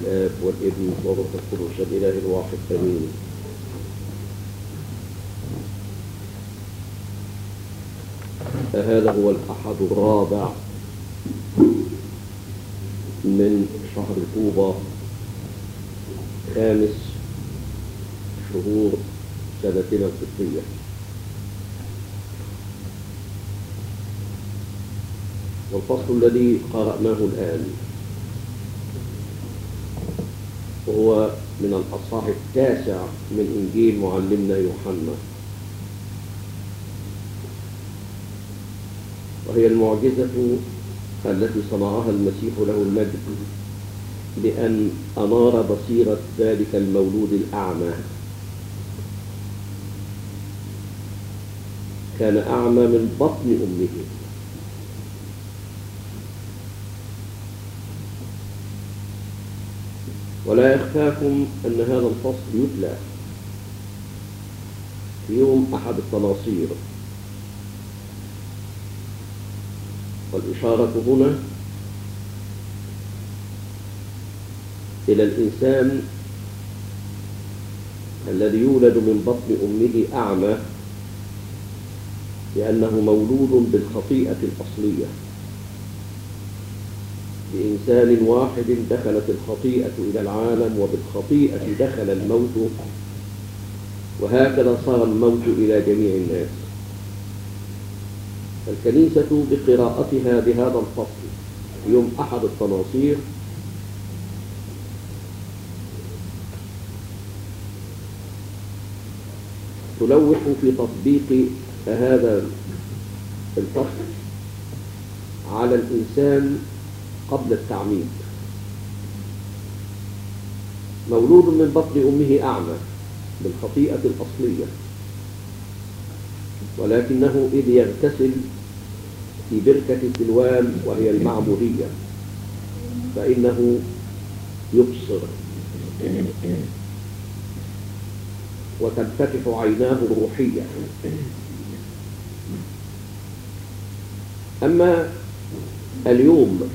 الآب والابن والروح القدس الإله الواحد آمين. هذا هو الأحد الرابع من شهر طوبى، خامس شهور سنتنا القبطية. والفصل الذي قرأناه الآن هو من الأصحاح 9 من إنجيل معلمنا يوحنا، وهي المعجزة التي صنعها المسيح له المجد بأن أنار بصيرة ذلك المولود الأعمى. كان أعمى من بطن أمه، ولا يخفاكم أن هذا الفصل يتلى في يوم أحد التناصير، والإشارة هنا إلى الإنسان الذي يولد من بطن أمه أعمى، لأنه مولود بالخطيئة الأصلية. بإنسان واحد دخلت الخطيئة إلى العالم، وبالخطيئة دخل الموت، وهكذا صار الموت إلى جميع الناس. الكنيسة بقراءتها بهذا الفصل يوم أحد التناصير تلوح في تطبيق هذا الفصل على الإنسان قبل التعميد. مولود من بطن أمه أعمى بالخطيئة الأصلية، ولكنه إذ يغتسل في بركة سلوان وهي المعمودية فإنه يبصر وتنفتح عيناه الروحية. أما اليوم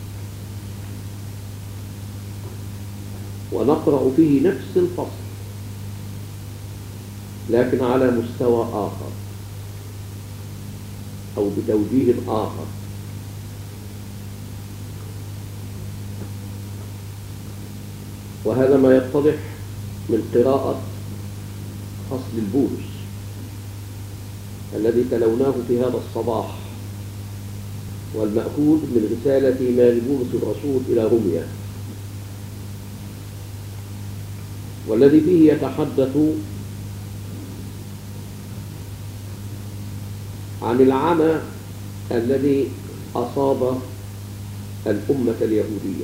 ونقرأ فيه نفس الفصل لكن على مستوى آخر أو بتوجيه آخر. وهذا ما يتضح من قراءة فصل البولس الذي تلوناه في هذا الصباح، والمأخوذ من رسالة ماري بولس الرسول إلى روميا، والذي فيه يتحدث عن العمى الذي أصاب الأمة اليهودية.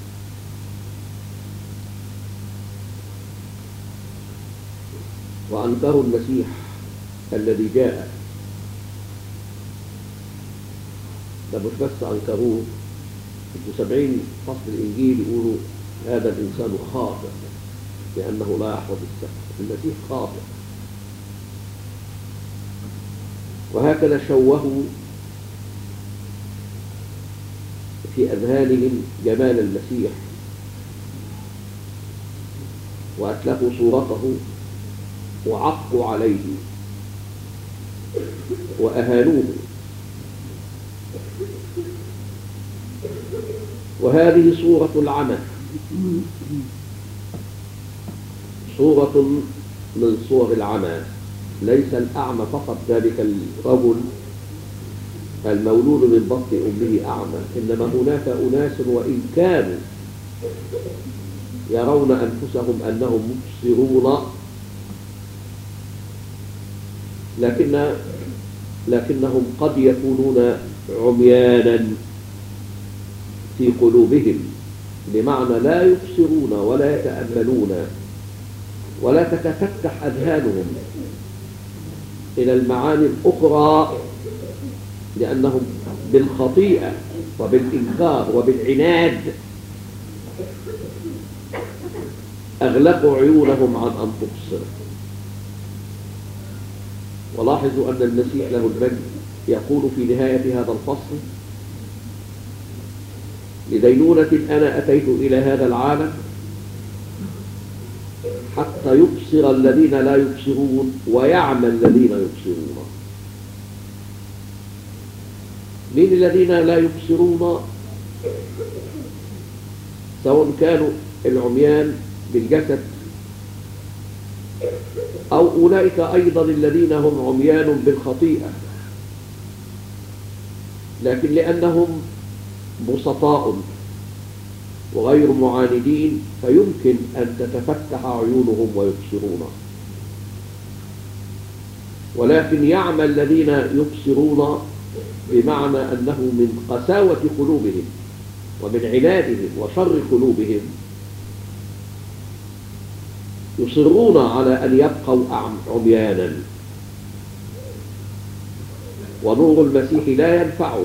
وأنكروا المسيح الذي جاء. ده مش بس أنكروه، في 70 فصل الإنجيل يقولوا هذا الإنسان خاطئ لأنه لا يحفظ السبت. المسيح خاطئ. وهكذا شوهوا في أذهانهم جمال المسيح وأتلفوا صورته وعقوا عليه وأهانوه. وهذه صورة العمى، صورة من صور العمى. ليس الأعمى فقط ذلك الرجل المولود من بطن أمه أعمى، إنما هناك أناس وإن كانوا يرون أنفسهم أنهم مبصرون لكنهم قد يكونون عميانا في قلوبهم، بمعنى لا يبصرون ولا يتأملون ولا تتفتح أذهانهم إلى المعاني الأخرى، لأنهم بالخطيئة وبالإنكار وبالعناد أغلقوا عيونهم عن أن تبصر. ولاحظوا أن المسيح له المجد يقول في نهاية هذا الفصل: لدينونة أنا أتيت إلى هذا العالم حتى يبصر الذين لا يبصرون ويعمى الذين يبصرون. من الذين لا يبصرون؟ سواء كانوا العميان بالجسد أو أولئك أيضا الذين هم عميان بالخطيئة، لكن لأنهم بسطاء وغير معاندين فيمكن أن تتفتح عيونهم ويبصرون. ولكن يعمى الذين يبصرون بمعنى أنه من قساوة قلوبهم ومن عنادهم وشر قلوبهم يصرون على أن يبقوا عميانا، ونور المسيح لا ينفعهم،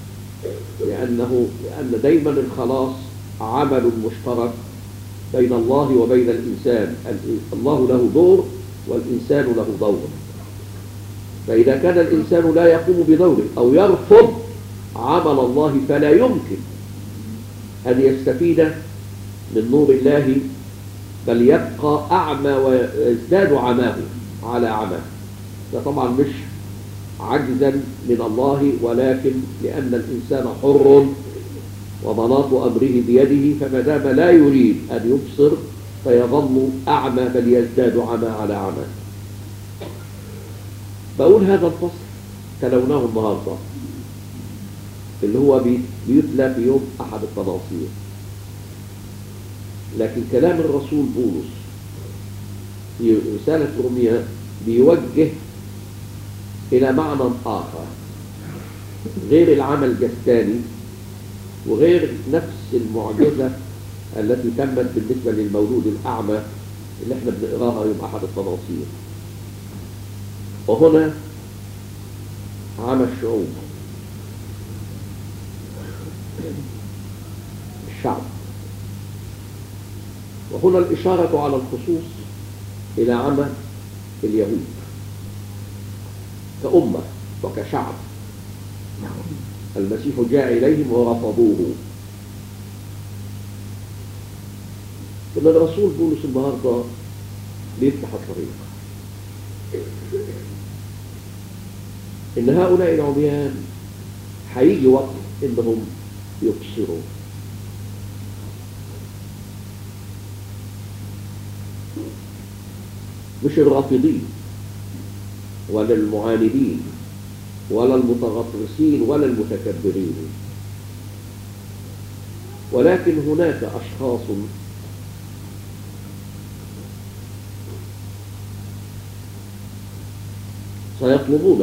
لأن دايما الخلاص عمل مشترك بين الله وبين الإنسان. الله له دور والإنسان له دور، فإذا كان الإنسان لا يقوم بدوره أو يرفض عمل الله فلا يمكن أن يستفيد من نور الله، بل يبقى أعمى ويزداد عماه على عماه. ده طبعا مش عجزا من الله، ولكن لأن الإنسان حر ومناط أمره بيده، فما دام لا يريد أن يبصر فيظل أعمى بل يزداد عمى على عمى. بقول هذا الفصل تلوناه النهارده اللي هو بيتلى في يوم أحد التناصير، لكن كلام الرسول بولس في رسالة روميا بيوجه إلى معنى آخر غير العمل الجسداني وغير نفس المعجزة التي تمت بالنسبة للمولود الأعمى اللي احنا بنقراها يوم أحد التناصير. وهنا عمى الشعوب، الشعب، وهنا الإشارة على الخصوص إلى عمى اليهود كأمة وكشعب. المسيح جاء إليهم ورفضوه. إن الرسول بولس النهارده بيفتح الطريق إن هؤلاء العميان هيجي وقت إنهم يبصروا. مش الرافضين ولا المعاندين ولا المتغطرسين ولا المتكبرين، ولكن هناك أشخاص سيطلبون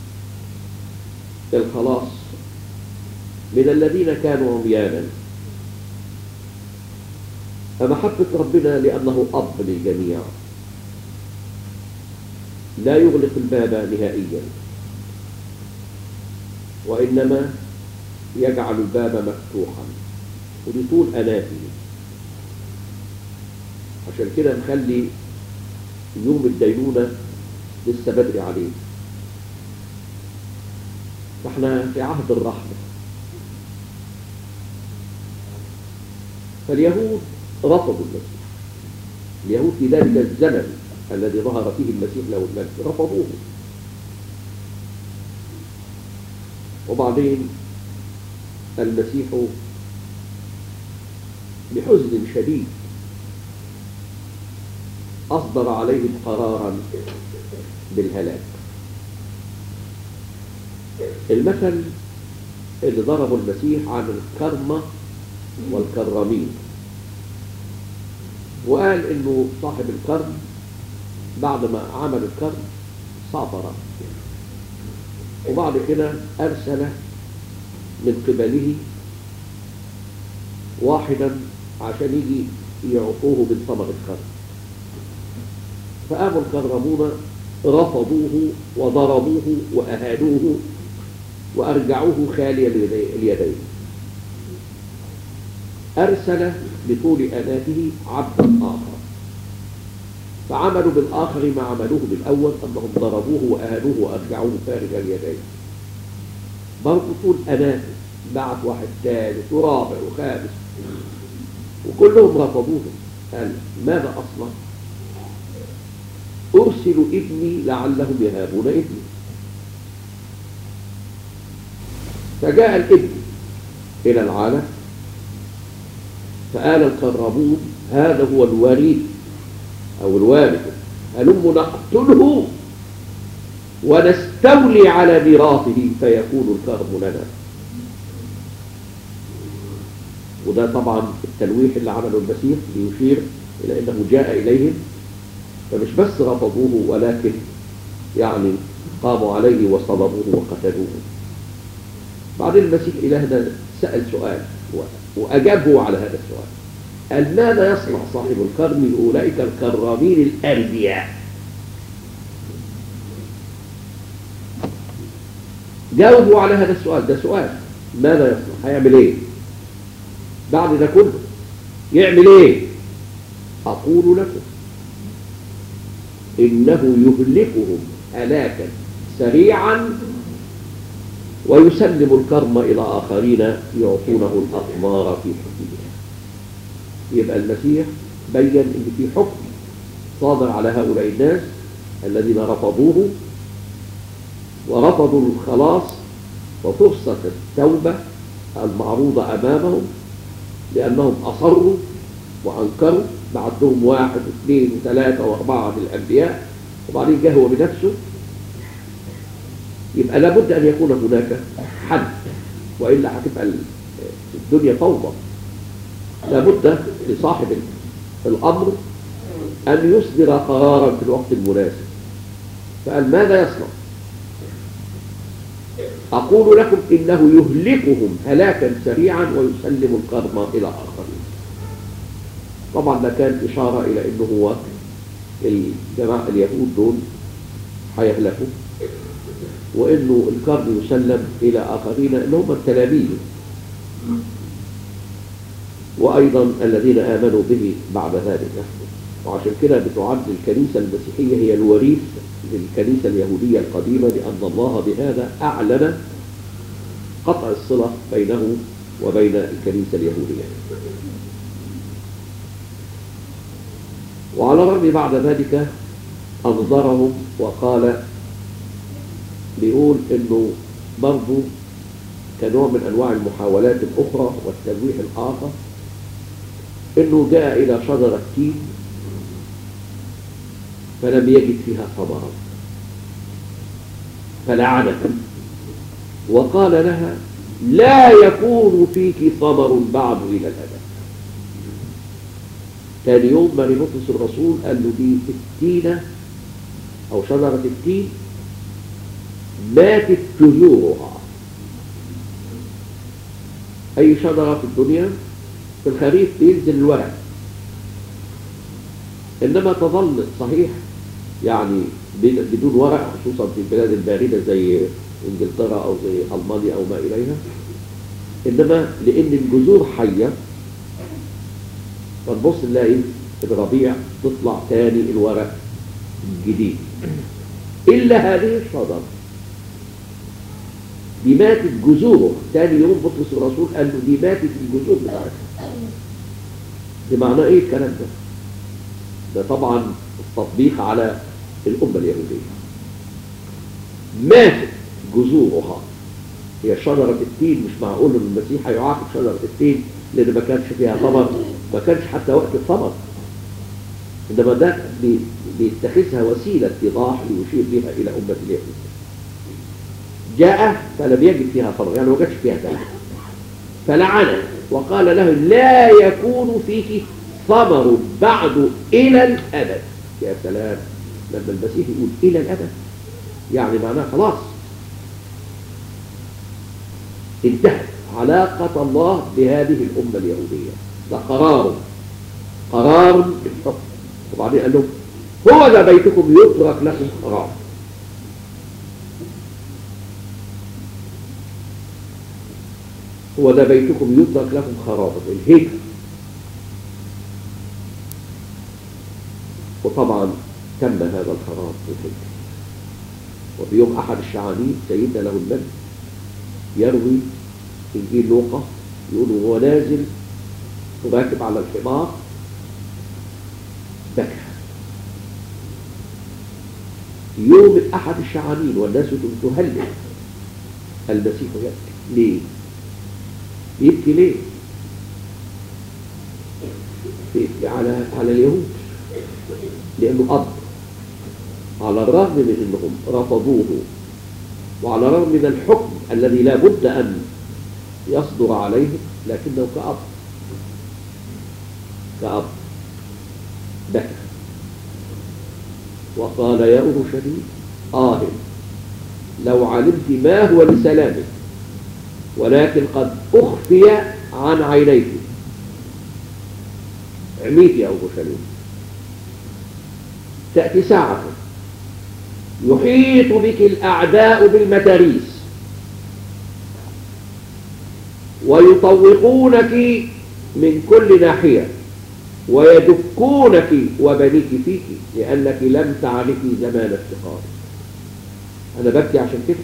الخلاص من الذين كانوا عميانا. فمحبة ربنا لأنه أب للجميع لا يغلق الباب نهائيا، وإنما يجعل الباب مفتوحا ولطول أناته. عشان كده نخلي يوم الدينونة لسه بدري عليه. فاحنا في عهد الرحمة. فاليهود رفضوا المسيح، اليهود في ذلك الزمن الذي ظهر فيه المسيح له المجد رفضوه. وبعدين المسيح بحزن شديد أصدر عليهم قرارا بالهلاك. المثل اللي ضربه المسيح عن الكرمة والكرامين، وقال إنه صاحب الكرم بعد ما عمل الكرم سافر، وبعد كده أرسل من قبله واحدا عشان يجي يعطوه من ثمر الكرم. فقاموا الكرمون رفضوه وضربوه وأهانوه وأرجعوه خالي اليدين. أرسل بطول أناته عبدا آخر، فعملوا بالآخر ما عملوه بالأول، أنهم ضربوه وأهانوه وأرجعوه خارج اليدين. برضو طول أناته بعت واحد ثالث ورابع وخامس وكلهم رفضوه. قال ماذا أصنع؟ أرسل ابني لعلهم يهابون ابني. فجاء الابن إلى العالم، فقال الكرامون هذا هو الوريث أو الوارث، هلم نقتله ونستولي على ميراثه فيكون الكرم لنا. وده طبعا التلويح اللي عمله المسيح ليشير إلى أنه جاء إليهم، فمش بس رفضوه ولكن يعني قاموا عليه وصلبوه وقتلوه. بعدين المسيح إلهنا سأل سؤال وأجابه على هذا السؤال، قال ماذا يصنع صاحب الكرم لأولئك الكرامين الأنبياء؟ جاوبوا على هذا السؤال. ده سؤال، ماذا يصنع؟ هيعمل ايه بعد ده كله؟ يعمل ايه؟ أقول لكم إنه يهلكهم هلاكا سريعا ويسلم الكرم إلى آخرين يعطونه الأثمار في حكمها. يبقى المسيح بين إن في حكم صادر على هؤلاء الناس الذين رفضوه ورفضوا الخلاص وفرصة التوبة المعروضة أمامهم، لأنهم أصروا وأنكروا. بعدهم 1 و2 و3 و4 من الأنبياء، وبعدين جه هو بنفسه. يبقى لابد أن يكون هناك حد، وإلا هتبقى الدنيا فوضى. لابد لصاحب الأمر أن يصدر قرارا في الوقت المناسب. فقال ماذا يصنع؟ أقول لكم إنه يهلكهم هلاكا سريعا ويسلم الكرم إلى آخرين. طبعا ده كان إشارة إلى أنه هو الجماعة اليهود دول هيهلكوا، وأنه الكرم يسلم إلى آخرين اللي هم التلاميذ، وأيضا الذين آمنوا به بعد ذلك. وعشان كده بتعد الكنيسة المسيحية هي الوريث للكنيسة اليهودية القديمة، لأن الله بهذا أعلن قطع الصلة بينه وبين الكنيسة اليهودية. وعلى الرغم بعد ذلك أنظرهم وقال، بيقول إنه برضو كنوع من أنواع المحاولات الأخرى والتلويح الآخر، إنه جاء إلى شجرة تين فلم يجد فيها ثمرا فلعنها وقال لها لا يكون فيك ثمر بعد إلى الأبد. ثاني يوم مارينوس الرسول قال له دي التينة أو شجرة التين ماتت جذورها. أي شجرة في الدنيا في الخريف بينزل الورق، إنما تظل صحيح يعني بدون ورق، خصوصا في البلاد الباردة زي إنجلترا أو زي ألمانيا أو ما إليها. إنما لأن الجذور حية فنبص نلاقي الربيع تطلع تاني الورق الجديد. إلا هذه الشجرة دي ماتت جذوره. تاني يوم بطرس الرسول قال له دي ماتت الجذور بتاعتها. دي معناه ايه الكلام ده؟ ده طبعا التطبيق على الأمة اليهودية. ماتت جذورها. هي شجرة التين مش معقول ان المسيح هيعاقب شجرة التين لان ما كانش فيها ثمر، ما كانش حتى وقت الثمر، انما ده بيتخذها وسيلة ايضاح ليشير بها الى أمة اليهود. جاء فلم يجد فيها ثمر، يعني ما وجدش فيها ثمر فلعنه وقال له لا يكون فيك ثمر بعد إلى الأبد. يا سلام، لما المسيح يقول إلى الأبد يعني معناه خلاص انتهت علاقة الله بهذه الأمة اليهودية. ده قرار بالحكم. وبعدين قال لهم هو ذا بيتكم يترك لكم خراب. هو ذا بيتكم يترك لكم خرابا، الهيكل. وطبعا تم هذا الخراب في الهيكل. وفي يوم أحد الشعانين سيدنا له المجد يروي إنجيل لوقا يقول وهو نازل راكب على الحمار بكى يوم أحد الشعانين والناس تهلل، المسيح يبكي. ليه؟ يبكي ليه؟ يبكي على اليهود، لأنه أب، على الرغم من أنهم رفضوه، وعلى الرغم من الحكم الذي لا بد أن يصدر عليهم، لكنه كأب بكى وقال يا أورشليم لو علمت ما هو لسلامك، ولكن قد أخفي عن عينيك. عميت يا أورشليم، تأتي ساعة يحيط بك الأعداء بالمتاريس ويطوقونك من كل ناحية ويدكونك وبنيك فيك، لأنك لم تعرفي زمان افتقار. أنا ببكي عشان كده،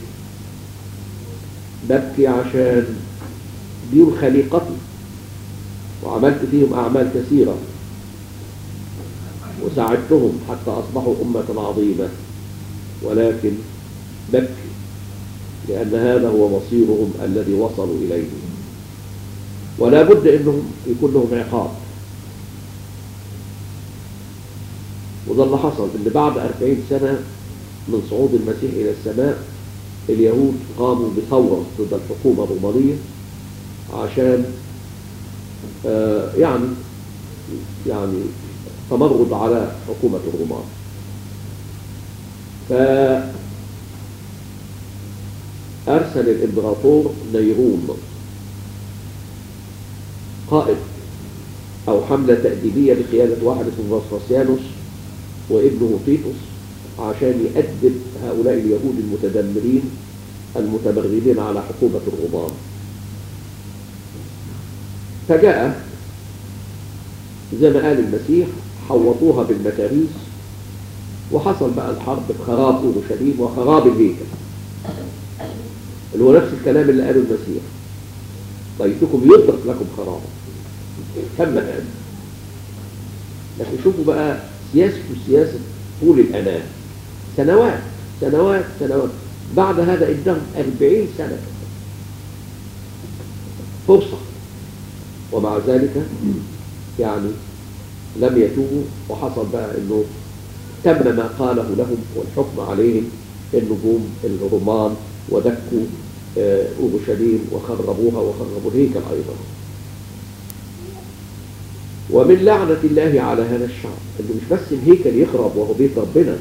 ببكي عشان دي خليقتي، وعملت فيهم أعمال كثيرة وساعدتهم حتى أصبحوا أمة عظيمة، ولكن ببكي لأن هذا هو مصيرهم الذي وصلوا إليه، ولا بد أنهم يكون لهم عقاب. وده اللي حصل، ان بعد 40 سنة من صعود المسيح إلى السماء اليهود قاموا بثورة ضد الحكومة الرومانية عشان يعني تمرد على حكومة الرومان. فأرسل الإمبراطور نيرون قائد أو حملة تأديبية بقيادة واحد اسمه فاسفاسيانوس وابنه تيتوس عشان يأدب هؤلاء اليهود المتدمرين المتمردين على حكومة الرومان. فجاء زي ما قال المسيح حوطوها بالمتاريس، وحصل بقى الحرب بخراب أورشليم وخراب الهيكل، اللي هو نفس الكلام اللي قاله المسيح: بيتكم يترك لكم خرابا. كم الآن؟ لكن شوفوا بقى سياسة طول الأنام، سنوات سنوات سنوات. بعد هذا ادهم 40 سنة فرصة، ومع ذلك يعني لم يتوبوا. وحصل بقى انه تم ما قاله لهم والحكم عليهم، النجوم الرومان ودكوا أورشليم وخربوها وخربوا الهيكل أيضا. ومن لعنة الله على هذا الشعب انه مش بس الهيكل يخرب وهو بيت ربنا،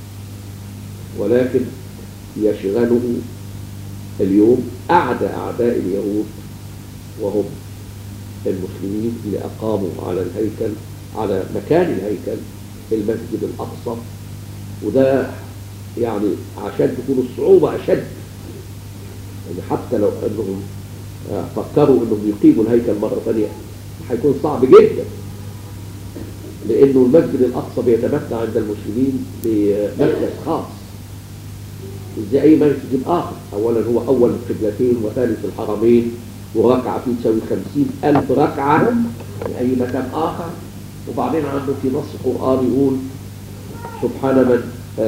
ولكن يشغله اليوم أعداء اليهود وهم المسلمين اللي أقاموا على الهيكل، على مكان الهيكل المسجد الأقصى. وده يعني عشان تكون الصعوبة أشد، يعني حتى لو أنهم فكروا أنهم يقيموا الهيكل مرة ثانية هيكون صعب جدا، لأنه المسجد الأقصى بيتمتع عند المسلمين بمركز خاص زي أي مسجد آخر. أولا هو أول القبلتين وثالث الحرمين، وركعة فيه تساوي 50,000 ركعة في أي مكان آخر. وبعدين عنده في نص قرآن يقول: سبحان من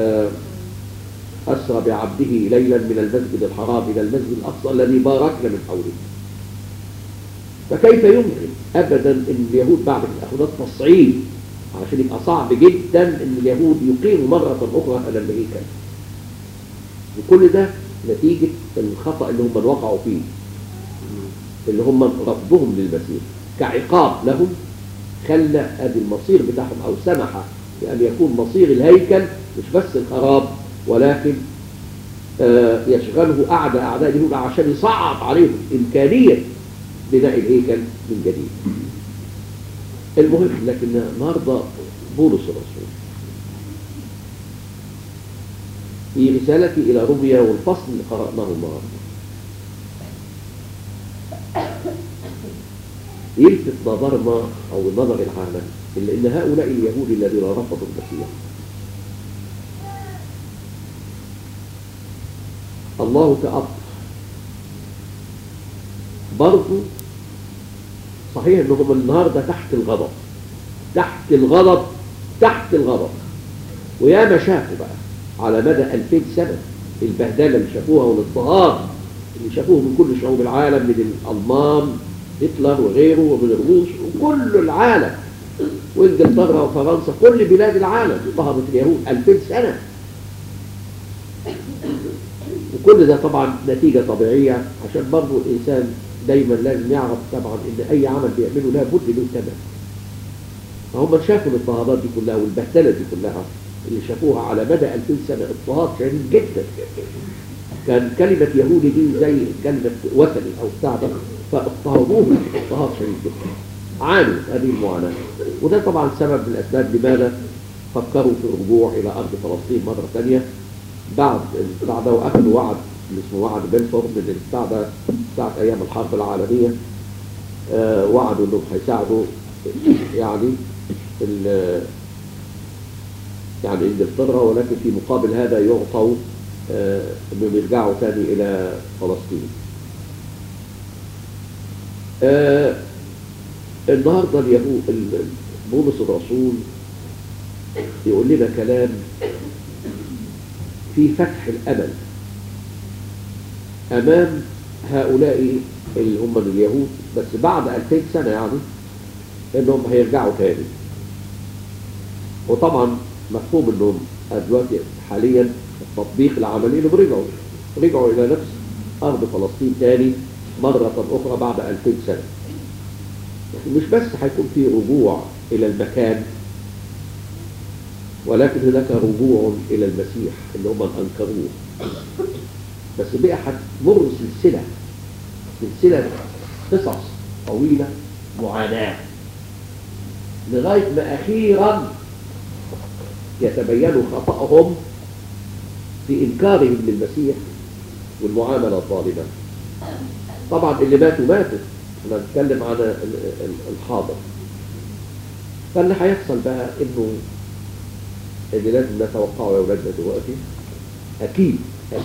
أسرى بعبده ليلا من المسجد الحرام إلى المسجد الأقصى الذي باركنا من حوله. فكيف يمكن أبدا أن اليهود بعد الأخذات تصعيد عشان يبقى صعب جدا أن اليهود يقيموا مرة أخرى على الهيكل؟ وكل ده نتيجة الخطأ اللي هم وقعوا فيه، اللي هم رفضهم للمسيح كعقاب لهم، خلى ادي المصير بتاعهم، او سمح بأن يكون مصير الهيكل مش بس الخراب، ولكن يشغله أعداء اليهود عشان يصعب عليهم إمكانية بناء الهيكل من جديد. المهم، لكن النهارده بولس الرسول في رسالتي إلى روميا والفصل اللي قرأناه النهارده يلفت نظرنا أو نظر العالم إلا إن هؤلاء اليهود الذين رفضوا المسيح الله كأب برضو صحيح إنهم النهارده تحت الغضب، تحت الغضب، تحت الغضب، ويا ما شافوا بقى على مدى 2000 سنة. البهدلة اللي شافوها والاضطهاد اللي شافوه من كل شعوب العالم، من الألمان هتلر وغيره ومن الروس وكل العالم وإنجلترا وفرنسا، كل بلاد العالم اضطهدت اليهود 2000 سنة. وكل ده طبعا نتيجة طبيعية، عشان برضه الإنسان دايما لازم يعرف طبعا إن أي عمل بيعمله لابد له ثمن. فهم شافوا الاضطهادات دي كلها والبهدلة دي كلها اللي شافوها على مدى 2000 سنة، اضطهاد شديد جدا. كان كلمة يهودي دي زي كلمة وثني أو بتاع ده، فاضطهدوه اضطهاد شديد جدا، عانوا هذه المعاناة. وده طبعا سبب من الأسباب لماذا فكروا في الرجوع إلى أرض فلسطين مرة ثانية بعد البتاع ده، وأخذوا وعد اللي اسمه وعد بلفور من البتاع ده بتاعت أيام الحرب العالمية. وعدوا إنهم هيساعدوا يعني يعني إنجلترا، ولكن في مقابل هذا يعطوا إنهم يرجعوا تاني إلى فلسطين. النهارده بولس الرسول يقول لنا كلام في فتح الأمل أمام هؤلاء اللي هم اليهود، بس بعد 2000 سنة يعني إنهم هيرجعوا تاني. وطبعا مفهوم إنهم دلوقتي حاليا التطبيق العملي إنهم رجعوا إلى نفس أرض فلسطين تاني مرة أخرى بعد 2000 سنة. مش بس هيكون في رجوع إلى المكان، ولكن هناك رجوع إلى المسيح اللي هم أنكروه. بس بقى هتمر سلسلة قصص طويلة معاناة لغاية ما أخيرا يتبينوا خطأهم في إنكارهم للمسيح والمعاملة الظالمة. طبعا اللي ماتوا احنا بنتكلم عن الحاضر. فاللي هيحصل بقى انه اللي لازم نتوقعه يا اولادنا دلوقتي، اكيد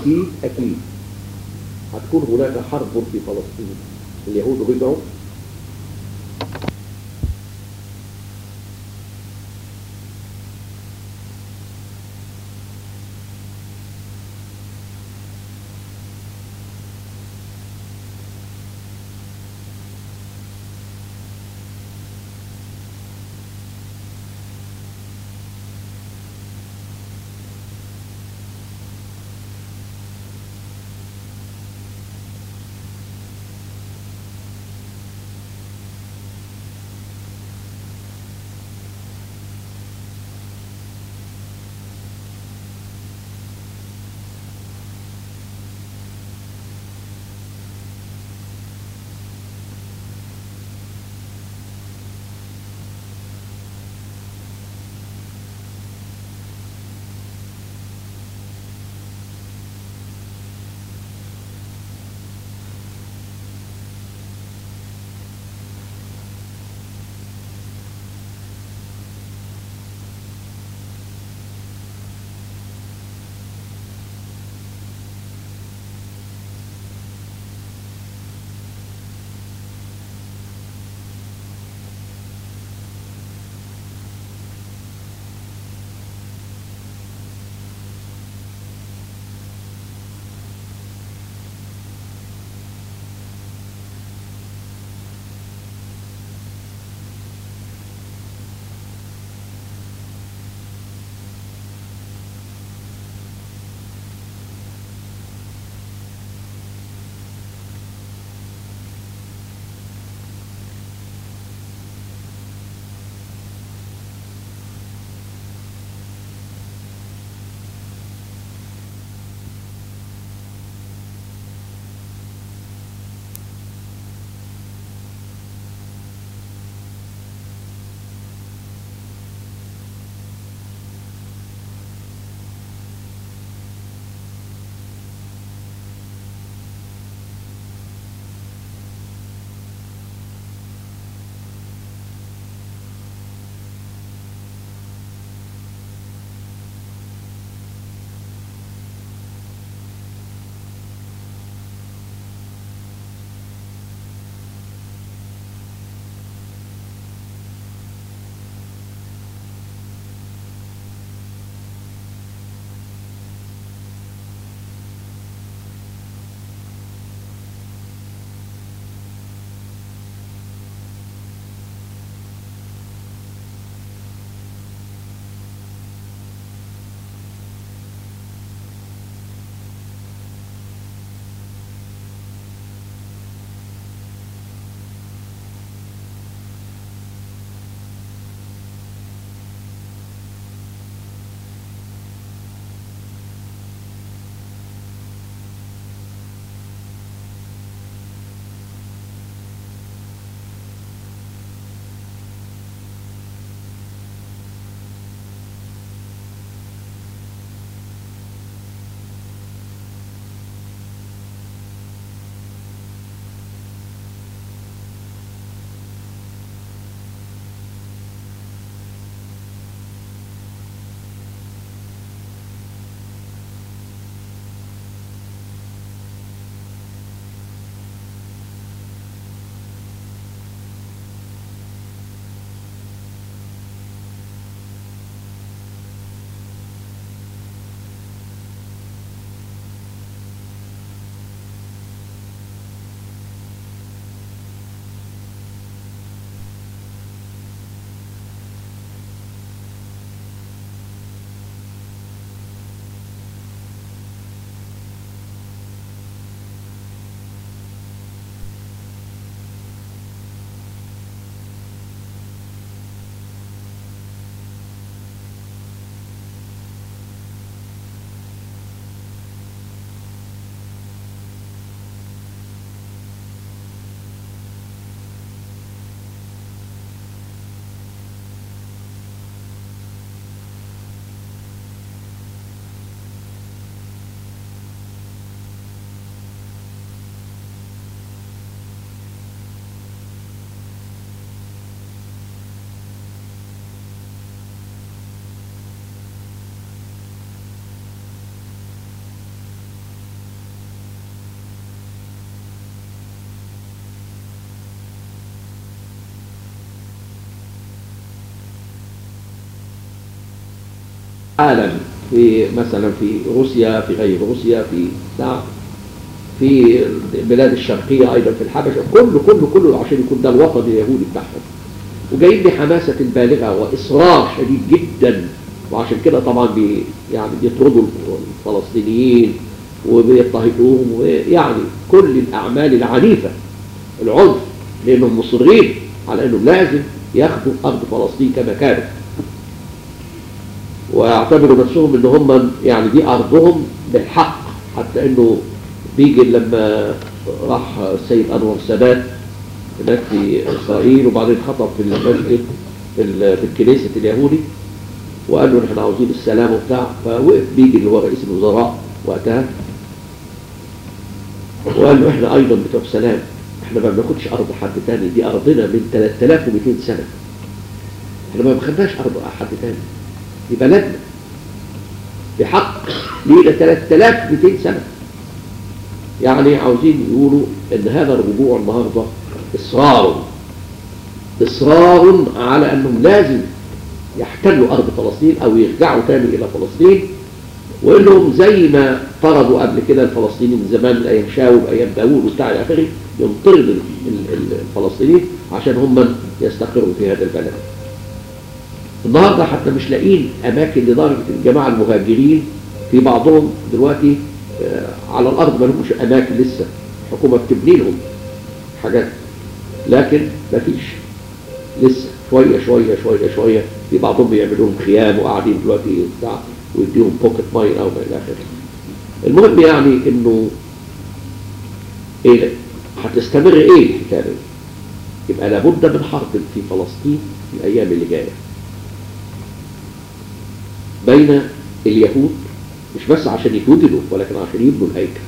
هتكون هناك حرب في فلسطين. اليهود رجعوا عالم، في مثلا في روسيا، في غير روسيا، في البلاد الشرقية أيضا، في الحبشة، كله عشان يكون ده الوطن اليهودي بتاعهم. وجايين بحماسة بالغة وإصرار شديد جدا، وعشان كده طبعا يعني بيطردوا الفلسطينيين وبيضطهدوهم، ويعني كل الأعمال العنيفة، العنف، لأنهم مصرين على أنهم لازم ياخدوا أرض فلسطين كما كانت، ويعتبروا نفسهم ان هم يعني دي ارضهم بالحق. حتى انه بيجي لما راح السيد انور السادات هناك في اسرائيل، وبعدين خطب في المسجد في الكنيسة اليهودي، وقال له احنا عاوزين السلام وبتاع، فوقف بيجي اللي هو رئيس الوزراء وقتها وقال له احنا ايضا بتوع سلام، احنا ما بناخدش ارض حد تاني، دي ارضنا من 3200 سنة، احنا ما بناخدش ارض حد تاني، دي بلدنا بحق لينا 3200 سنة. يعني عاوزين يقولوا ان هذا الرجوع النهارده اصرار على انهم لازم يحتلوا ارض فلسطين او يرجعوا تاني الى فلسطين، وانهم زي ما طردوا قبل كده الفلسطينيين من زمان، من ايام شاول وايام داوود وبتاع الى اخره، ينطرد الفلسطينيين عشان هم يستقروا في هذا البلد. النهارده حتى مش لاقيين اماكن، لدرجه الجماعه المهاجرين في بعضهم دلوقتي على الارض ما لهمش اماكن، لسه الحكومه بتبني لهم حاجات، لكن ما فيش، لسه شويه في بعضهم بيعملوا لهم خيام وقاعدين دلوقتي بتاع، ويديهم بوكيت ماين او ما الى اخره. المهم يعني انه ايه هتستمر ايه الحكايه دي؟ يبقى لابد من حرب في فلسطين في الايام اللي جايه بين اليهود، مش بس عشان يتوجدوا ولكن عشان يبنوا الهيكل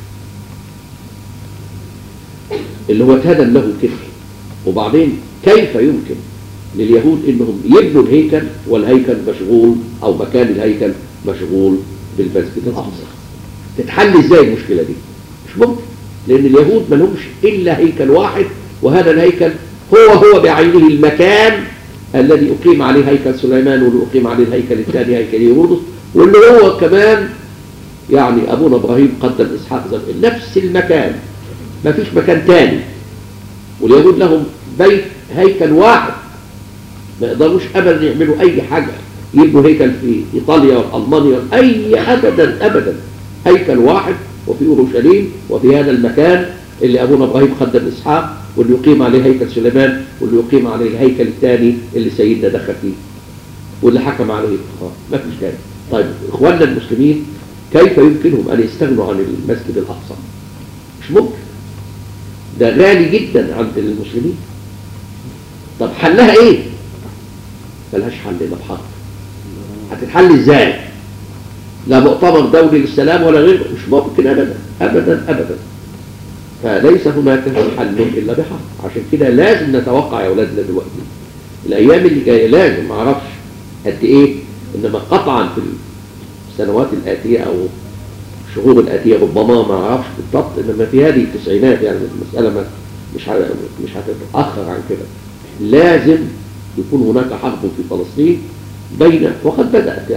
اللي هو اتهدم له كده. وبعدين كيف يمكن لليهود انهم يبنوا الهيكل والهيكل مشغول، او مكان الهيكل مشغول بالمسجد الاقصى؟ تتحل ازاي المشكله دي؟ مش ممكن، لان اليهود ما لهمش الا هيكل واحد، وهذا الهيكل هو بعينه المكان الذي أقيم عليه هيكل سليمان، واللي أقيم عليه الهيكل الثاني هيكل هيرودس، واللي هو كمان يعني أبونا إبراهيم قدم إسحاق نفس المكان، ما فيش مكان تاني. واليهود لهم بيت هيكل واحد، ما يقدروش أبدا يعملوا أي حاجة، يبنوا هيكل في إيطاليا والألمانيا أبدا، هيكل واحد وفي أورشليم وفي هذا المكان اللي أبونا إبراهيم قدم إسحاق، واللي يقيم عليه هيكل سليمان، واللي يقيم عليه الهيكل الثاني اللي سيدنا دخل فيه، واللي حكم عليه الإخوان. ما فيش تاني. طيب إخواننا المسلمين كيف يمكنهم أن يستغنوا عن المسجد الأقصى؟ مش ممكن، ده غالي جدا عند المسلمين. طب حلها إيه؟ ملهاش حل إلا بحرب. هتتحل إزاي؟ لا مؤتمر دولي للسلام ولا غيره، مش ممكن أبدا. فليس هناك حل إلا بحرب. عشان كده لازم نتوقع يا أولادنا دلوقتي الأيام اللي جاية، لازم ما أعرفش قد إيه، إنما قطعا في السنوات الآتية أو الشهور الآتية ربما، ما أعرفش بالضبط، إنما في هذه التسعينات يعني المسألة مش هتتأخر عن كده، لازم يكون هناك حرب في فلسطين وقد بدأت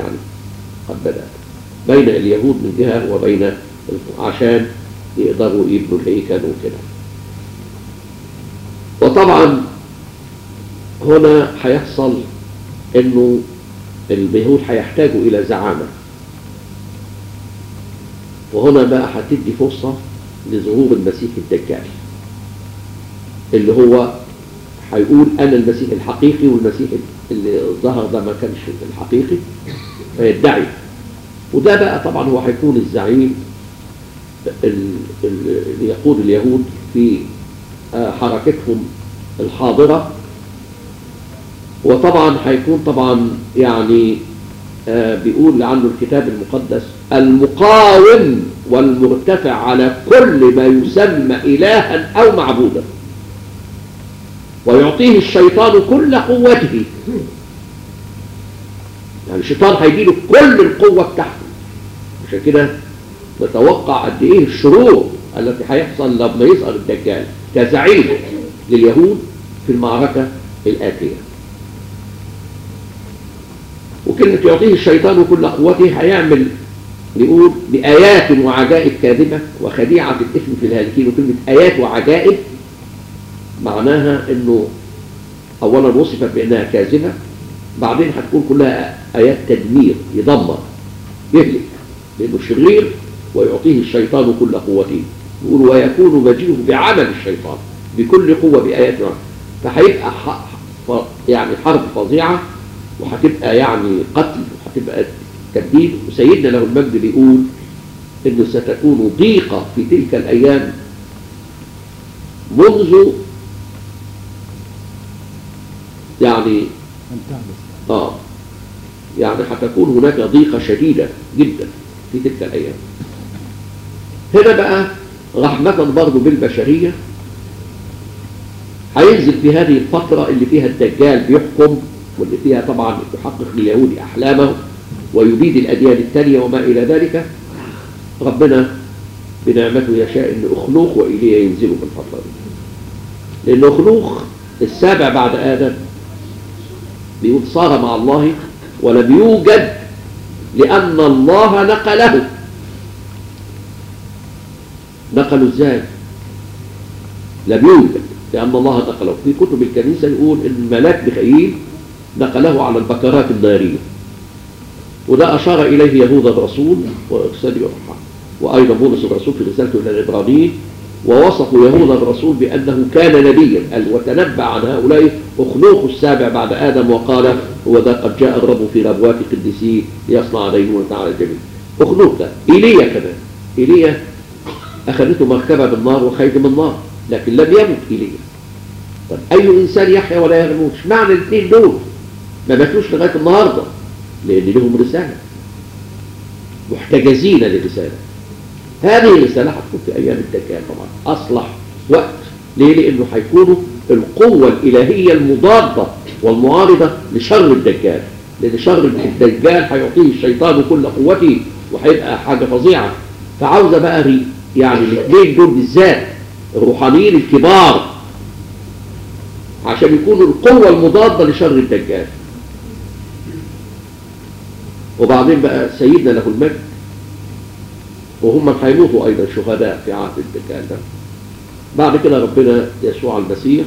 بين اليهود من جهة وبين عشان يقدروا يبنوا الهيكل وكده. وطبعا هنا هيحصل انه اليهود هيحتاجوا الى زعامة، وهنا بقى هتدي فرصة لظهور المسيح الدجال، اللي هو هيقول انا المسيح الحقيقي، والمسيح اللي ظهر ده ما كانش الحقيقي، فيدعي. وده بقى طبعا هو هيكون الزعيم اللي يقود اليهود في حركتهم الحاضرة. وطبعا هيكون طبعا يعني بيقول عنه الكتاب المقدس المقاوم والمرتفع على كل ما يسمى إلها أو معبودا، ويعطيه الشيطان كل قوته. يعني الشيطان هيجيله كل القوة بتاعته. عشان كده نتوقع قد ايه الشرور التي هيحصل لما يظهر الدجال كزعيم لليهود في المعركة الآتية. وكلمة يعطيه الشيطان كل قوته هيعمل نقول بآيات وعجائب كاذبة وخديعة الإثم في الهالكين. وكلمة آيات وعجائب معناها أنه أولا وصفت بأنها كاذبة، بعدين هتكون كلها آيات تدمير، يدمر يهلك لأنه شرير. ويعطيه الشيطان كل قوته، يقول ويكون مجيئه بعمل الشيطان بكل قوة بآيات. فهيبقى يعني حرب فظيعة، وهتبقى يعني قتل، وهتبقى تبديل. وسيدنا له المجد بيقول انه ستكون ضيقة في تلك الأيام منذ يعني يعني هتكون هناك ضيقة شديدة جدا في تلك الأيام. هنا بقى رحمة برضو بالبشرية هينزل في هذه الفترة اللي فيها الدجال بيحكم، واللي فيها طبعا يحقق لليهود أحلامه ويبيد الأديان الثانية وما إلى ذلك. ربنا بنعمته يشاء أن أخنوخ وإيليا ينزلوا في الفترة دي، لأن أخنوخ السابع بعد آدم بيقول صار مع الله ولم يوجد لأن الله نقله. نقله ازاي؟ لم يوجد لأن الله نقله. في كتب الكنيسة يقول إن الملاك ميخائيل نقله على البكرات النارية، وده أشار إليه يهوذا الرسول وإرسال يوحنا، وأيضا بولس الرسول في رسالته إلى العبرانيين، ووصفوا يهوذا الرسول بأنه كان نبيا وتنبأ عن هؤلاء أخنوخ السابع بعد آدم وقال هو ذا قد جاء الرب في ربوات قديسيه ليصنع دينونة على الجميع. أخنوخ ده إيليا كمان. إيليا أخذته مركبة بالنار وخيط من النار، لكن لم يمت إيليا. طب أي إنسان يحيا ولا يموت؟ معنى الاثنين دول ما ماتوش لغاية النهاردة؟ لأن لهم رسالة، محتجزين للرسالة. هذه الرسالة هتكون في أيام الدجال طبعا أصلح وقت. ليه؟ لأنه هيكونوا القوة الإلهية المضادة والمعارضة لشر الدجال، لأن شر الدجال هيعطيه الشيطان كل قوته وهيبقى حاجة فظيعة. فعاوزة بقى يعني الاثنين دول بالذات الروحانيين الكبار عشان يكونوا القوة المضادة لشر الدجال. وبعدين بقى سيدنا له المجد وهم هيموتوا أيضا شهداء في عهد الدجال ده. بعد كده ربنا يسوع المسيح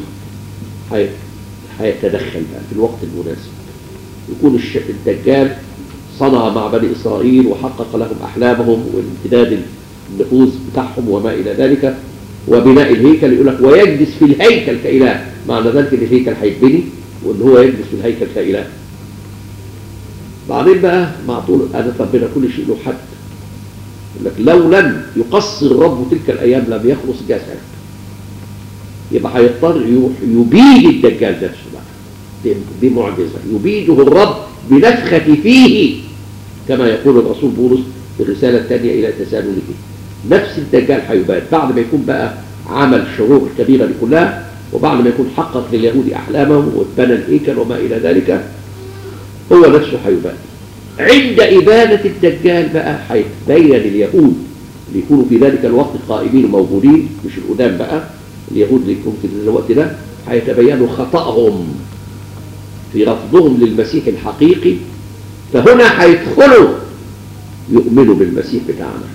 هيتدخل بقى في الوقت المناسب، يكون الدجال صنع مع بني إسرائيل وحقق لهم أحلامهم وامتداد النفوذ بتاعهم وما إلى ذلك، وبناء الهيكل. يقول لك ويجلس في الهيكل كإله، معنى ذلك ان الهيكل هيتبني وان هو يجلس في الهيكل كإله. بعدين بقى مع طول أنا ربنا كل شيء له حد. يقول لك لو لم يقصر الرب تلك الأيام لم يخلص جسد، يبقى هيضطر يبيد الدجال نفسه بقى. دي معجزة يبيده الرب بنفخة فيه، كما يقول الرسول بولس في الرسالة الثانية إلى تسالونيكي. نفس الدجال هيباد بعد ما يكون بقى عمل شرور كبيرة لكلها، وبعد ما يكون حقق لليهود أحلامهم واتبنى الهيكل وما إلى ذلك، هو نفسه هيباد. عند إبادة الدجال بقى هيتبين اليهود اللي يكونوا في ذلك الوقت قائمين وموجودين، مش القدام بقى، اليهود اللي يكونوا في الوقت ده هيتبينوا خطأهم في رفضهم للمسيح الحقيقي. فهنا هيدخلوا يؤمنوا بالمسيح بتاعنا،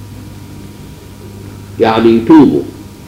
يعني يتوبوا،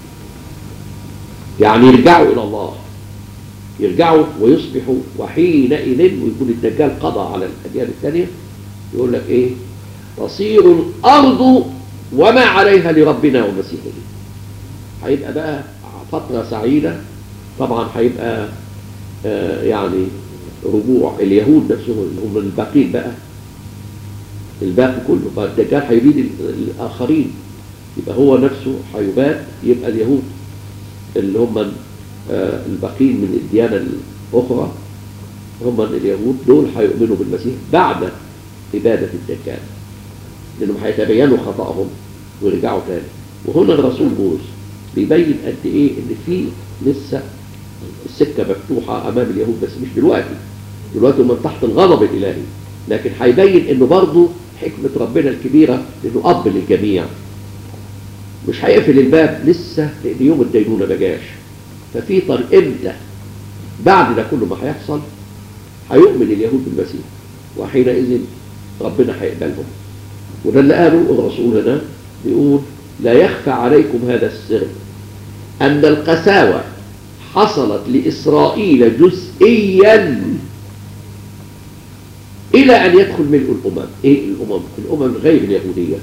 يعني يرجعوا إلى الله، يرجعوا ويصبحوا. وحينئذ ويكون الدجال قضى على الأديان الثانية. يقول لك إيه؟ تصير الأرض وما عليها لربنا ومسيحه. هيبقى بقى فترة سعيدة طبعا. هيبقى يعني رجوع اليهود نفسهم اللي هم الباقين بقى، الباقي كله. فالدجال هيبيد الآخرين، يبقى هو نفسه هيباد. يبقى اليهود اللي هم الباقين من الديانة الأخرى هم اليهود دول هيؤمنوا بالمسيح بعد إبادة الدجال، لأنهم هيتبينوا خطأهم ويرجعوا تاني. وهنا الرسول بولس بيبين قد إيه إن في لسه السكة مفتوحة أمام اليهود، بس مش دلوقتي من تحت الغضب الإلهي، لكن هيبين إنه برضه حكمة ربنا الكبيرة إنه أب للجميع، مش هيقفل الباب لسه لأن يوم الدينونة ما جاش. ففي طريق امتى بعد ده كله ما هيحصل هيؤمن اليهود بالمسيح، وحينئذ ربنا هيقبلهم. وده اللي قاله الرسول هنا، بيقول لا يخفى عليكم هذا السر أن القساوة حصلت لإسرائيل جزئيا إلى أن يدخل ملء الأمم. إيه الأمم؟ الأمم غير اليهودية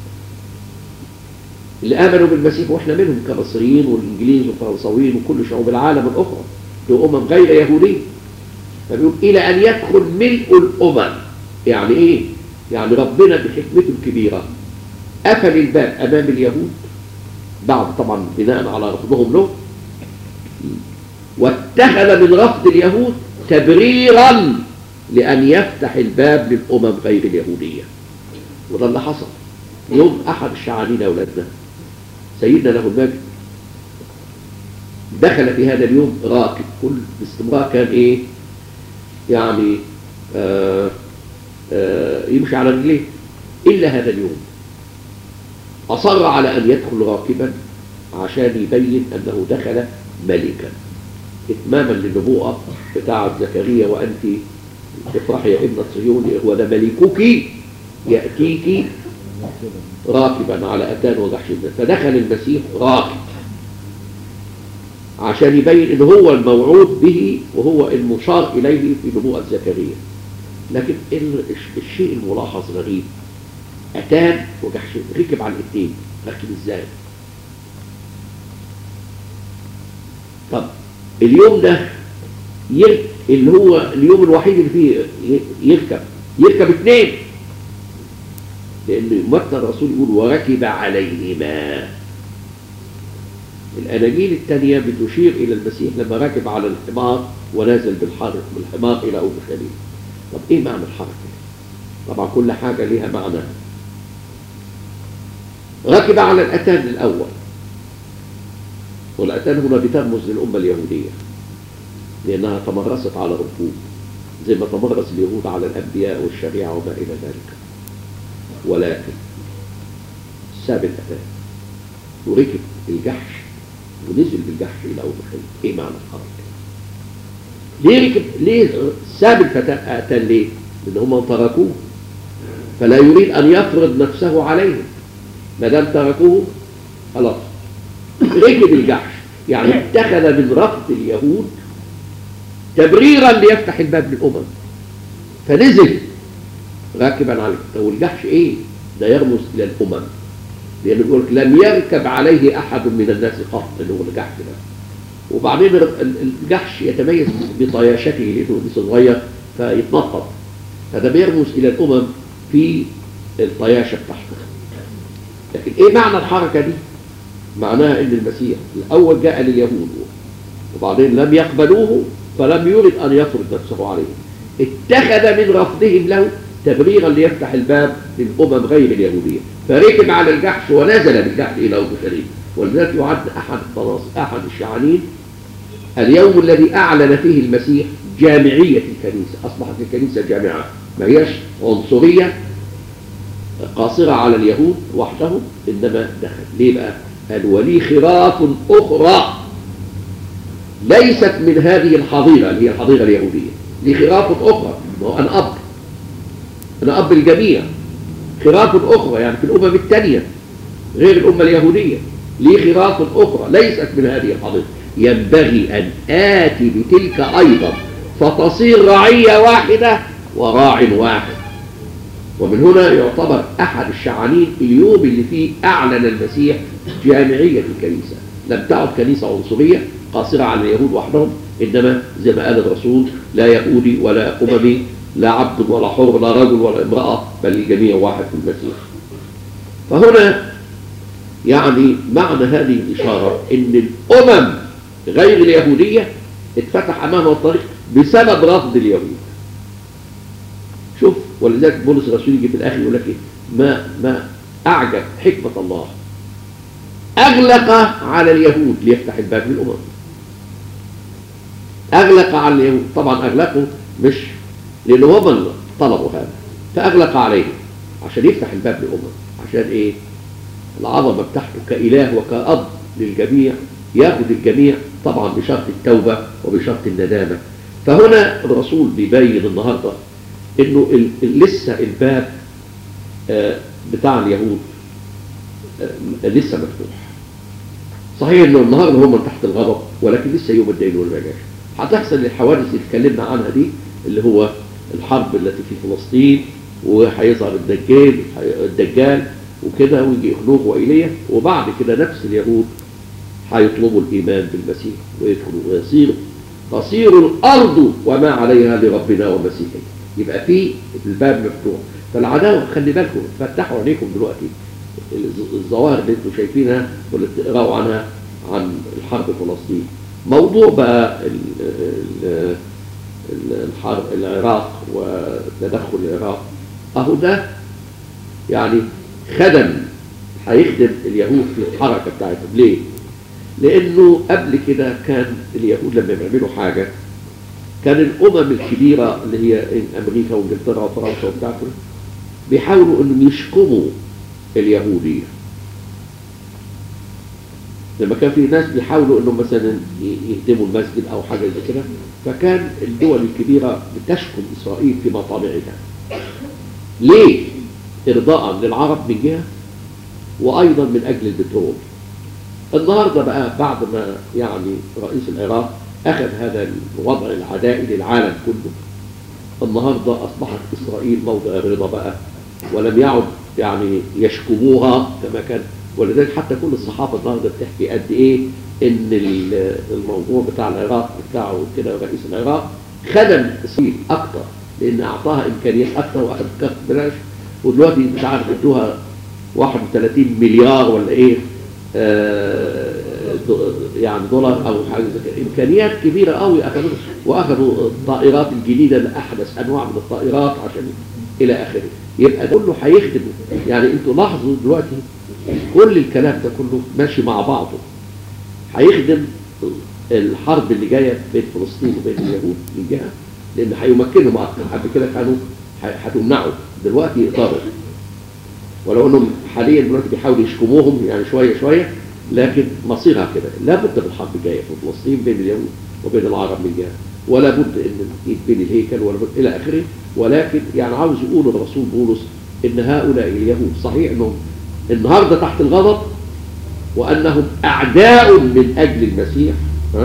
اللي آمنوا بالمسيح، وإحنا منهم كمصريين والإنجليز والفرنساويين وكل شعوب العالم الأخرى، دي أمم غير يهودية. فبيقول إلى أن يدخل ملء الأمم. يعني إيه؟ يعني ربنا بحكمته الكبيرة قفل الباب أمام اليهود بعد طبعا بناء على رفضهم له، واتخذ من رفض اليهود تبريرا لأن يفتح الباب للأمم غير اليهودية. وده اللي حصل يوم أحد الشعانين أولادنا سيدنا له المجد دخل في هذا اليوم راكب، كل باستمرار كان إيه يعني يمشي على رجليه، إلا هذا اليوم أصر على أن يدخل راكبا عشان يبين أنه دخل ملكا، إتماما للنبوءة بتاعة زكريا وأنت افرحي يا ابنة صهيون وده ملكك يأتيك راكبا على أتان وجحش الناس. فدخل المسيح راكب عشان يبين ان هو الموعود به وهو المشار إليه في نبوءة زكريا. لكن الشيء الملاحظ غريب، أتان وجحش ركب على الاثنين، ركب ازاي؟ طب اليوم ده اللي هو اليوم الوحيد اللي فيه يركب اثنين، لأن متى الرسول يقول وركب عليهما. الأناجيل الثانية بتشير إلى المسيح لما ركب على الحمار ونازل بالحمار إلى أورشليم. طب إيه معنى الحركة؟ طبعا كل حاجة لها معنى. ركب على الأتان الأول، والأتان هنا بترمز للأمة اليهودية لأنها تمرست على الركوب زي ما تمرس اليهود على الأنبياء والشريعة وما إلى ذلك. ولكن ساب الأتان وركب الجحش ونزل بالجحش إلى أورشليم. إيه معنى الحركة؟ ليه ساب الأتان ليه؟ لأن هم تركوه فلا يريد أن يفرض نفسه عليهم، ما دام تركوه خلاص ركب الجحش، يعني اتخذ من رفض اليهود تبريرا ليفتح الباب للأمم، فنزل راكبا عليه. والجحش ايه؟ ده يرمز الى الأمم، لأنه يقول لم يركب عليه أحد من الناس قط، اللي هو الجحش ده. وبعدين الجحش يتميز بطياشته لأنه صغير فيتنطط، فده بيرمز إلى الأمم في الطياشة بتاعته. لكن ايه معنى الحركة دي؟ معناها ان المسيح الأول جاء لليهود وبعدين لم يقبلوه فلم يرد أن يفرض نفسه عليهم، اتخذ من رفضهم له تبريرا ليفتح الباب للأمم غير اليهودية، فركب على الجحش ونزل بالجحش إلى أورشليم. ولذلك يعد أحد الشعانين اليوم الذي أعلن فيه المسيح جامعية الكنيسة. أصبحت الكنيسة جامعة، ما هيش عنصرية قاصرة على اليهود وحدهم، إنما دخل. ليه بقى؟ قال ولي خراف أخرى ليست من هذه الحظيرة اللي هي الحظيرة اليهودية، لي خراف أخرى. أنا أب الجميع، خراف أخرى يعني في الأمم الثانية غير الأمة اليهودية، لي خراف أخرى ليست من هذه الحظيرة، ينبغي أن آتي بتلك أيضا فتصير رعية واحدة وراع واحد. ومن هنا يعتبر أحد الشعانين اليوم اللي فيه أعلن المسيح جامعية الكنيسة. لم تعد كنيسة عنصرية قاصرة على اليهود وحدهم، إنما زي ما قال الرسول لا يهودي ولا أممي، لا عبد ولا حر، لا رجل ولا امرأة، بل الجميع واحد في المسيح. فهنا يعني معنى هذه الإشارة إن الأمم غير اليهودية اتفتح أمامها الطريق بسبب رفض اليهود. شوف، ولذلك بولس الرسول يجي في الآخر يقول لك إيه؟ ما أعجب حكمة الله، أغلق على اليهود ليفتح الباب للأمم. أغلق على اليهود، طبعا أغلقوا مش لأنه هم طلبوا هذا، فأغلق عليهم عشان يفتح الباب للأمم. عشان إيه؟ العظمة بتاعته كإله وكأب للجميع، ياخد الجميع طبعا بشرط التوبة وبشرط الندامة. فهنا الرسول بيبين النهاردة إنه لسه الباب بتاع اليهود لسه مفتوح. صحيح إنه النهارده هم تحت الغضب، ولكن لسه يوم الدين والبجاج. هتحصل الحوادث اللي اتكلمنا عنها دي، اللي هو الحرب التي في فلسطين، وهيظهر الدجال وكده، ويجي اخنوخ وإيليا، وبعد كده نفس اليهود هيطلبوا الإيمان بالمسيح ويدخلوا تصير الأرض وما عليها لربنا ومسيحه. يبقى في الباب مفتوح. فالعداوة خلي بالكم، فتحوا عينيكم دلوقتي. الظواهر اللي انتم شايفينها واللي بتقراوا عنها عن الحرب فلسطين، موضوع بقى الحرب العراق وتدخل العراق، اهو ده يعني هيخدم اليهود في الحركة بتاعتهم. ليه؟ لأنه قبل كده كان اليهود لما بيعملوا حاجة، كان الأمم الكبيرة اللي هي أمريكا وإنجلترا وفرنسا وبتاعته بيحاولوا إنهم يشكموا اليهودية. لما كان في ناس بيحاولوا إنهم مثلا يهدموا المسجد أو حاجة زي كده، فكان الدول الكبيرة بتشكم إسرائيل في مطامعها. ليه؟ إرضاء للعرب من جهة، وأيضا من أجل البترول. النهارده بقى بعد ما يعني رئيس العراق أخذ هذا الوضع العدائي للعالم كله، النهارده أصبحت إسرائيل موضع رضا بقى، ولم يعد يعني يشكموها كما كان. ولذلك حتى كل الصحافة النهارده بتحكي قد إيه إن الموضوع بتاع العراق بتاعه كده، رئيس العراق خدم إسرائيل أكتر، لأن أعطاها إمكانيات أكتر وأخذ كارت بلاش. ودلوقتي مش عارف ادوها 31 مليار ولا إيه يعني دولار او حاجه زي كده، امكانيات كبيره قوي اخذوها. واخذوا الطائرات الجديده لاحدث انواع من الطائرات عشان الى اخره. يبقى ده كله هيخدم. يعني انتوا لاحظوا دلوقتي كل الكلام ده كله ماشي مع بعضه، هيخدم الحرب اللي جايه بين فلسطين وبين اليهود من جهه، لان هيمكنهم اكثر. قبل كده كانوا هتمنعوا، دلوقتي يقدروا، ولو انهم حاليا دلوقتي بيحاولوا يشكموهم يعني شويه شويه، لكن مصيرها كده. لابد من الحرب جايه في فلسطين بين اليهود وبين العرب من جهه، ولا بد ان بين الهيكل ولا بد الى اخره. ولكن يعني عاوز يقول الرسول بولس ان هؤلاء اليهود صحيح انهم النهارده تحت الغضب، وانهم اعداء من اجل المسيح،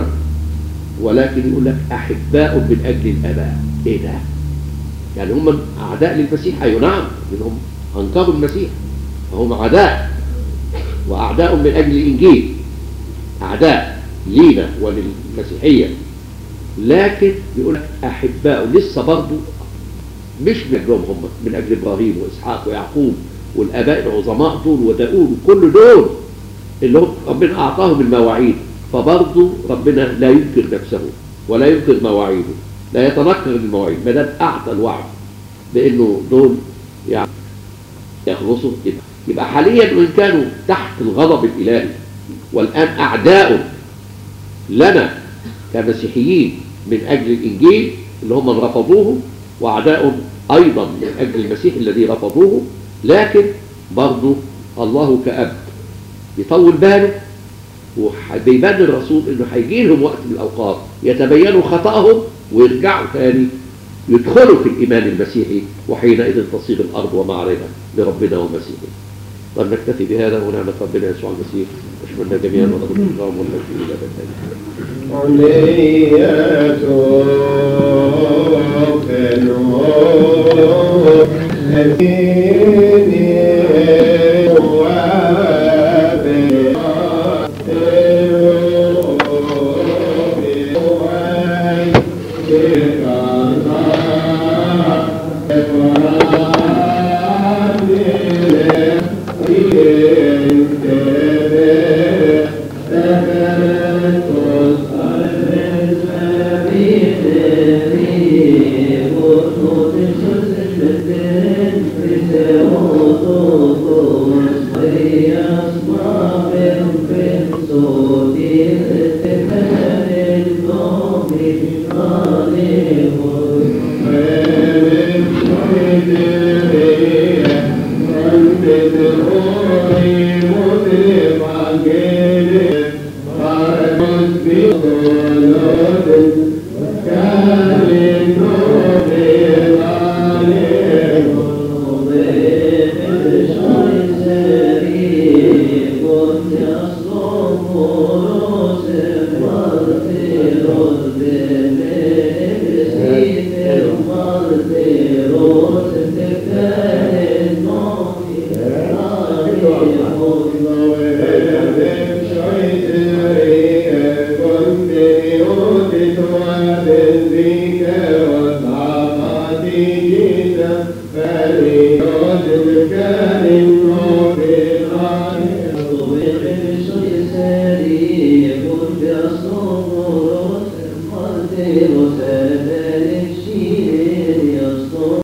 ولكن يقول لك احباء من اجل الاباء. ايه ده؟ يعني هم اعداء للمسيح؟ ايوه نعم، لانهم انكروا المسيح، فهم اعداء، واعداء من اجل الانجيل، اعداء لينا وللمسيحيه. لكن بيقول لك احباء، لسه برضه مش من اجلهم هم، من اجل ابراهيم واسحاق ويعقوب والاباء العظماء دول وداود وكل دول اللي هم ربنا اعطاهم المواعيد. فبرضه ربنا لا ينكر نفسه ولا ينكر مواعيده، لا يتنكر المواعيد ما دام اعطى الوعد بانه دول يعني يخلصوا. يبقى حاليا وان كانوا تحت الغضب الالهي والان اعداء لنا كمسيحيين من اجل الانجيل اللي هم رفضوه، واعداء ايضا من اجل المسيح الذي رفضوه، لكن برضه الله كأب يطول باله، وبيبان الرسول انه هيجي لهم وقت من الاوقات يتبينوا خطأهم ويرجعوا تاني يدخلوا في الايمان المسيحي، وحينئذ تصير الارض وما عليها لربنا ومسيحه. طب نكتفي بهذا ونعمة ربنا يسوع المسيح اشملنا جميعا ونرد الكرام والمجد الى Amen.